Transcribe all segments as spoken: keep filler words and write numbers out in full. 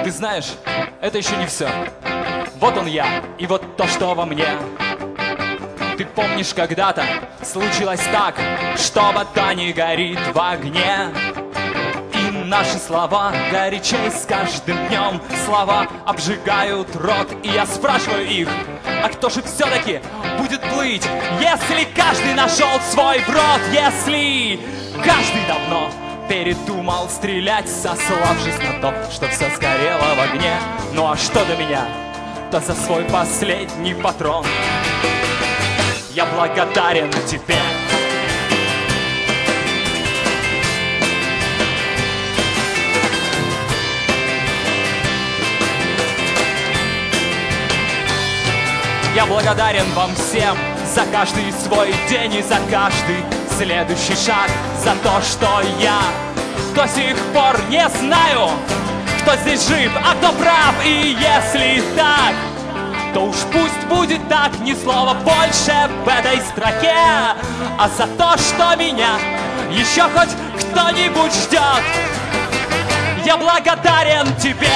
ты знаешь, это еще не все. Вот он я, и вот то, что во мне. Ты помнишь, когда-то случилось так, что вода не горит в огне. И наши слова горячей с каждым днем. Слова обжигают рот, и я спрашиваю их: а кто же все-таки будет плыть, если каждый нашел свой брод? Если каждый давно передумал стрелять, сославшись на то, что все сгорело в огне. Ну а что до меня, то за свой последний патрон я благодарен тебе. Я благодарен вам всем за каждый свой день и за каждый следующий шаг, за то, что я до сих пор не знаю, кто здесь жив, а кто прав. И если так, то уж пусть будет так, ни слова больше в этой строке. А за то, что меня еще хоть кто-нибудь ждет, я благодарен тебе.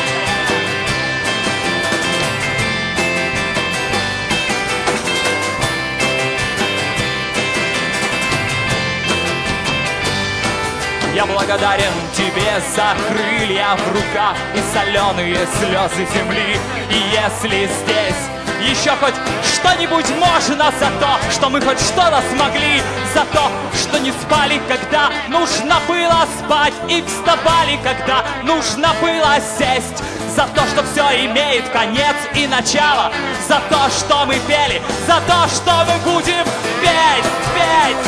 Я благодарен тебе за крылья в руках и соленые слезы земли. И если здесь еще хоть что-нибудь можно, за то, что мы хоть что-то смогли, за то, что не спали, когда нужно было спать, и вставали, когда нужно было сесть, за то, что все имеет конец и начало, за то, что мы пели, за то, что мы будем петь, петь.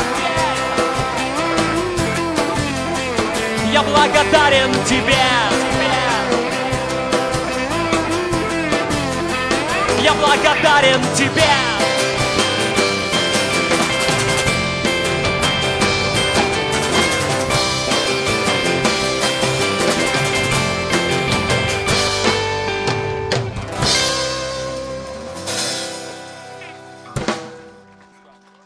Я благодарен тебе. Я благодарен тебе.